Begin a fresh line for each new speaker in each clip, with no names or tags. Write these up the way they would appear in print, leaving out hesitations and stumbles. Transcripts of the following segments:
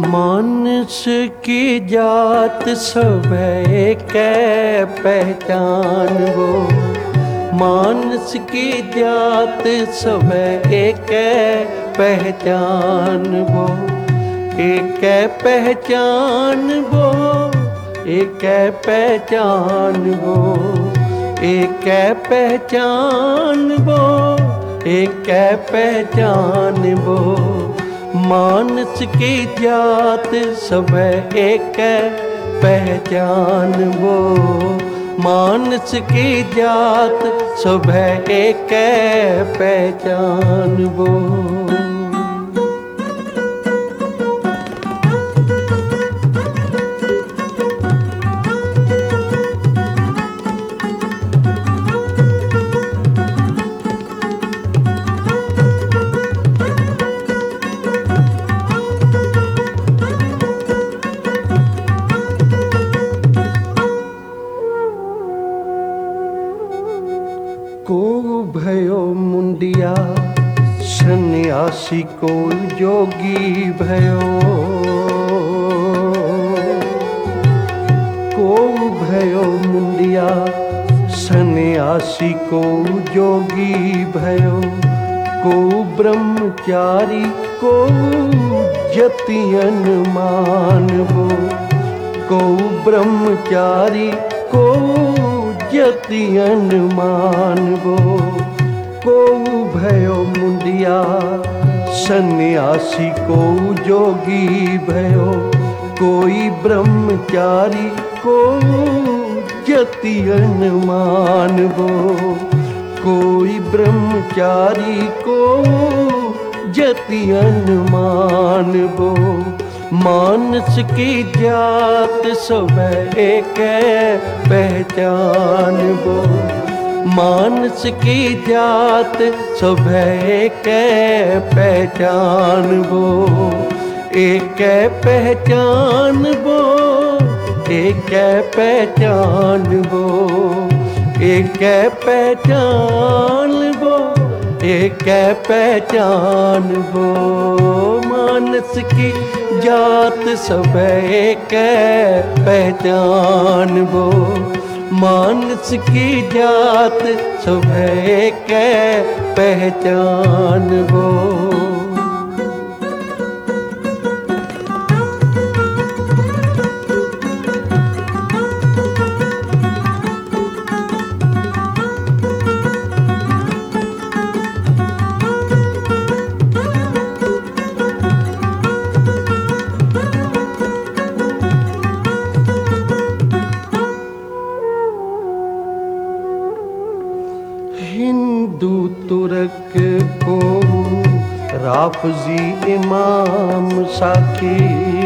मानस की जात सब कै पहचान वो, मानस की जात सब कै पहचान वो, एक पहचान वो, एक पहचान वो, एक पहचान वो, एक पहचान वो। मानस की जात सब एक पहचान वो, मानस की जात सब एक पहचान वो। को भयो मुंडिया सन्यासी को जोगी भयो, को भयो मुंडिया सन्यासी को जोगी भयो, को ब्रह्मचारी को जतियन मानवो, को ब्रह्मचारी को जतियन मानवो। को भयो मुंडिया सन्यासी को जोगी भयो, कोई ब्रह्मचारी को जतियन मानवो, कोई ब्रह्मचारी को जतियन मानवो। मानस की जात सब एक पहचान वो, मानस की जात सब एक पहचान वो, एक पहचान वो, एक पहचान वो, एक पहचान वो, एक पहचान वो। मानस की जात सब एक पहचान वो, मानस की जात सब एक पहचान वो। हिंदू तुर्क को राफजी इमाम साकी,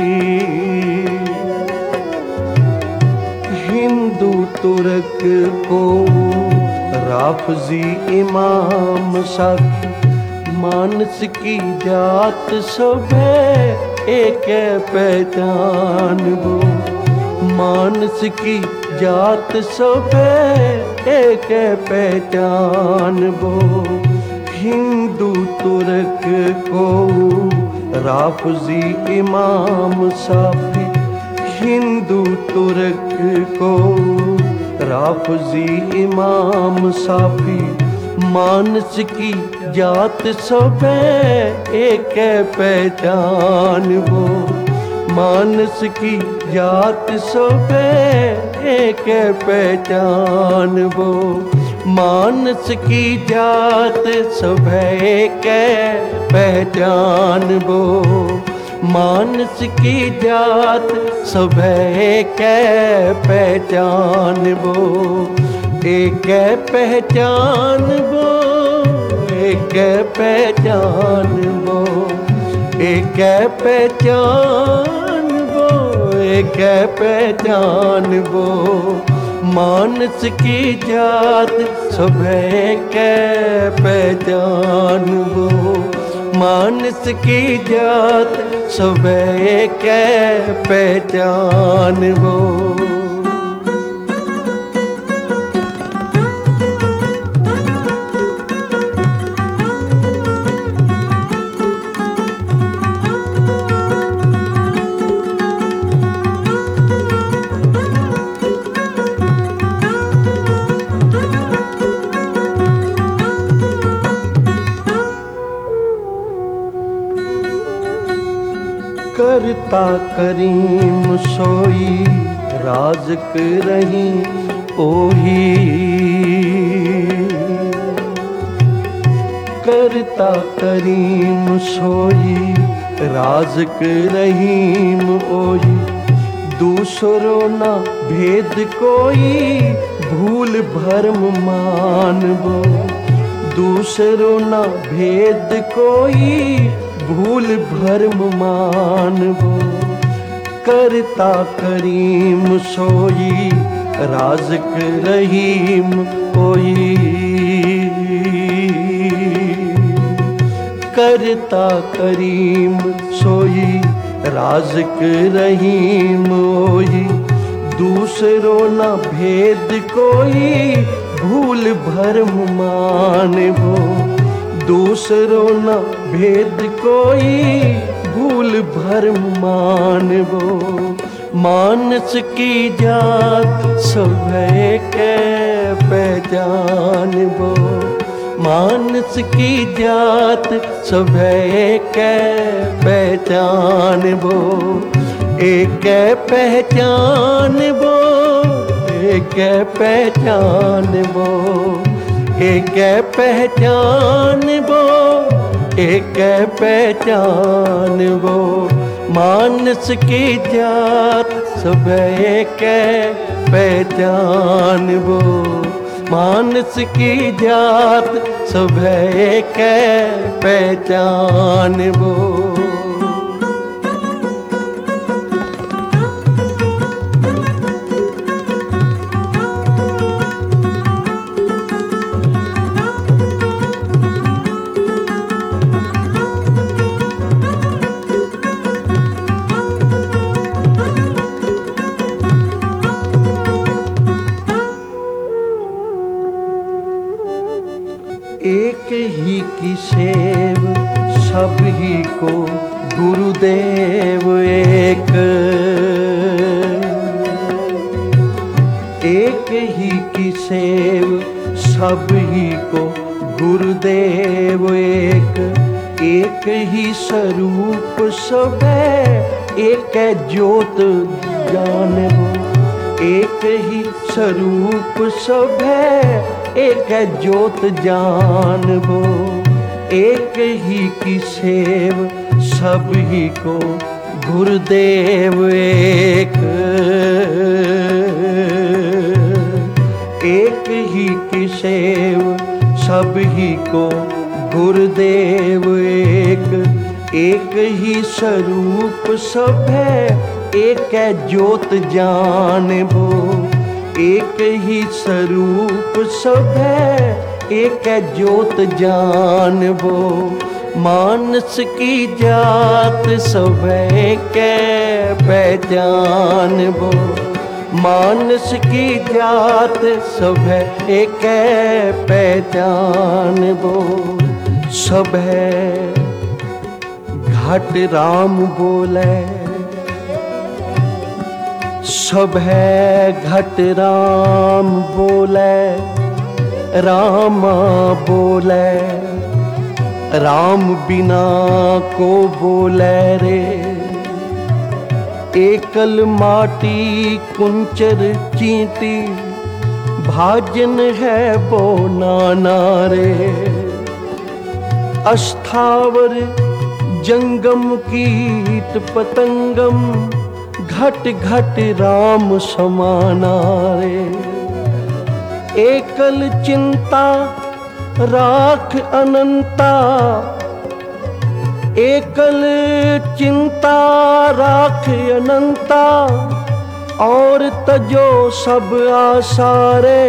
हिंदू तुर्क को राफजी इमाम साकी। मानस की जात सब एक पहचान वो, मानस की जात सब एक पहचान वो। हिंदू तुर्क को राफजी इमाम साफी, हिंदू तुर्क को राफजी इमाम साफी। मानस की जात सब एक पहचान वो, मानस की जात सब एक पहचान वो। मानस की जात सब एक पहचान वो, मानस की जात सब एक पहचान वो, एक पहचान वो, एक पहचान वो, एक पहचान वो, एक पहचान वो। मानस की जात सब एक पहचान वो, मानस की जात सब एक पहचान वो। करता करीम सोई राज़ रही ओही। करता करीम सोई राज़ रहीम ओही। दूसरो ना भेद कोई भूल भरम मानबो। दूसरो ना भेद कोई भूल भरम मानबो। करता करीम सोई राज़ रहीम ओही। करता करीम सोई राज़ रहीम ओही। दूसरो ना भेद कोई भूल भरम मानबो। दूसरो न भेद कोई भूल भरम मानबो। मानस की जात सभय के पहचानबो। मानस की जात सभय के पहचानबो। एक पहचानबो एक पहचानबो। एक पहचानबो एक पहचानबो। मानस की जात सब एक पहचानबो। मानस की जात सब एक पहचानबो। एक ही की सेव सब ही को गुरुदेव एक। एक ही की सेव सब ही को गुरुदेव एक। एक ही स्वरूप सब एक ज्योत जानबो। एक ही स्वरूप सब एक ज्योत जानबो। एक ही की सेव सब ही को गुरुदेव एक। एक ही की सेव सब ही को गुरुदेव एक। एक ही स्वरूप सब एक ज्योत जानबो। एक ही स्वरूप सब एक ज्योत जानबो। मानस की जात सब एक पहचानबो। मानस की जात सब एक पहचानबो। सब घट राम बोले। सब घट राम बोले। रामा बोले। राम बिना को बोले रे। एकल माटी कुंचर चींटी भाजन है वो नाना रे। अस्थावर जंगम कीट पतंगम घट घट राम समाना रे। एकल चिंता राख अनंता। एकल चिंता राख अनंता। और तजो सब आसारे।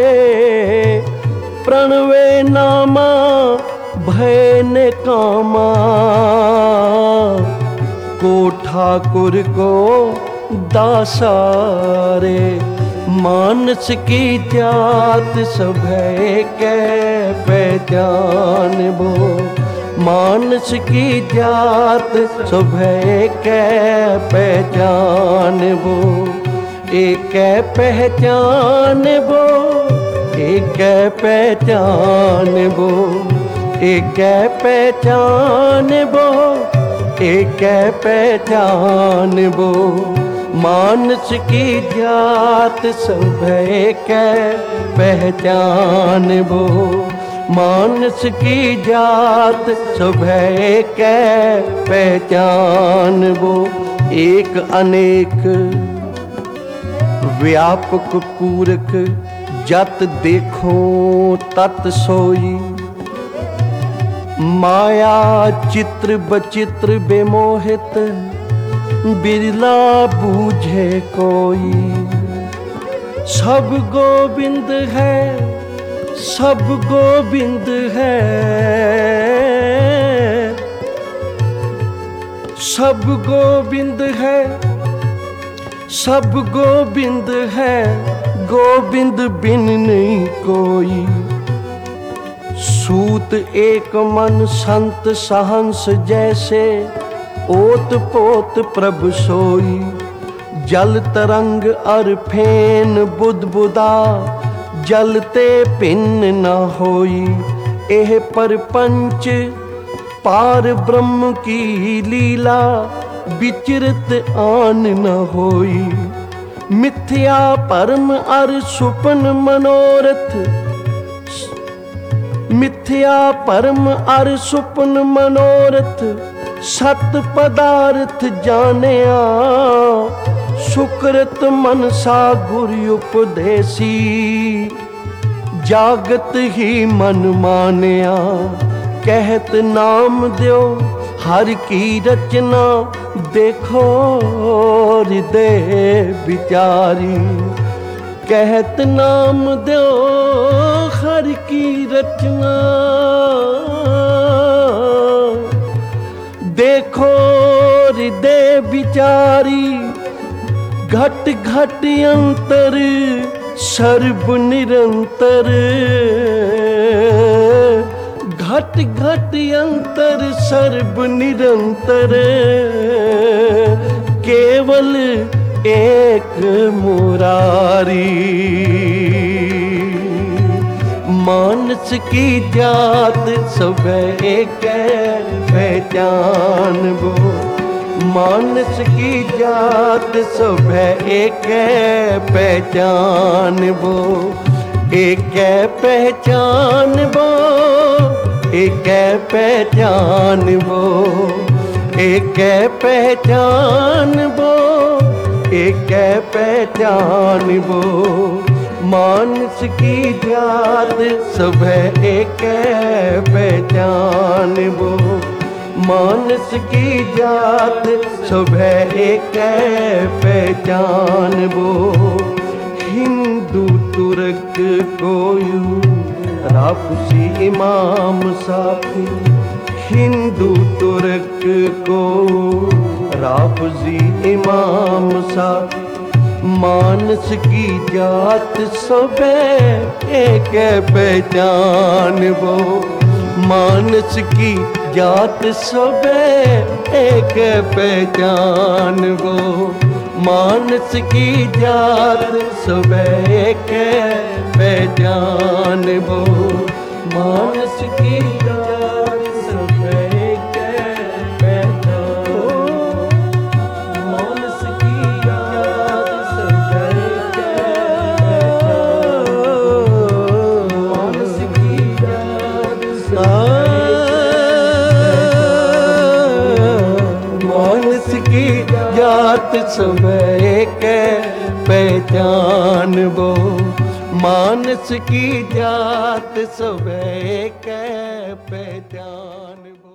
प्रणवे नामा भय ने कामा। को ठाकुर को दासारे। मानस की जात सब एक पहचानबो। मानस की जात सब एक पहचानबो। एक पहचानबो एक पहचानबो। एक पहचानबो एक पहचान वो, मानस की जात सब एक पहचान वो, मानस की जात सब एक पहचान वो। एक अनेक व्यापक पूरक, जत देखो तत सोई, माया चित्र बचित्र बेमोहित, बिरला बूझे कोई। सब गोविंद है, सब गोविंद है, सब गोविंद है, सब गोविंद है, गोविंद बिन नहीं कोई। सूत एक मन संत सहंस जैसे, ओत पोत प्रभु सोई। जल तरंग अर फेन बुदबुदा, जलते भिन्न न होई। एह परपंच पार ब्रह्म की लीला, विचरत आन न होई। मिथ्या परम अर सुपन मनोरथ, मिथ्या परम अर सुपन मनोरथ, सत पदार्थ जानिया। सुकृत मनसा गुरु उपदेसी, जागत ही मन मानिया। कहत नाम द्यो हर की रचना, देखो हृदय विचारी। कहत नाम द्यो हर की रचना, देखो हृदय विचारी। घट घट अंतर सर्व निरंतर, घट घट अंतर सर्व निरंतर। केवल एक मुरारी। मानस की जात सब एक पहचान वो, मानस की जात सब एक पहचान वो। एक पहचान वो, एक पहचान वो, एक पहचान वो, एक पहचान वो। मानस की जात सब एक पहचान वो, मानस की जात सब एक पहचान वो। हिंदू तुर्क कोयू राफसी इमाम साफी, हिंदू तुर्क को राफजी इमाम साफी। मानस की जात सब एक पहचान वो, मानस की जात सब एक पहचान वो। मानस की जात सब एक पहचान वो, मानस की जात सब एक पहचान वो। मानस की जात सब एक पहचान वो, मानस की जात मानस की जात सब एक पहचान वो। मानस की जात सब एक पहचान वो।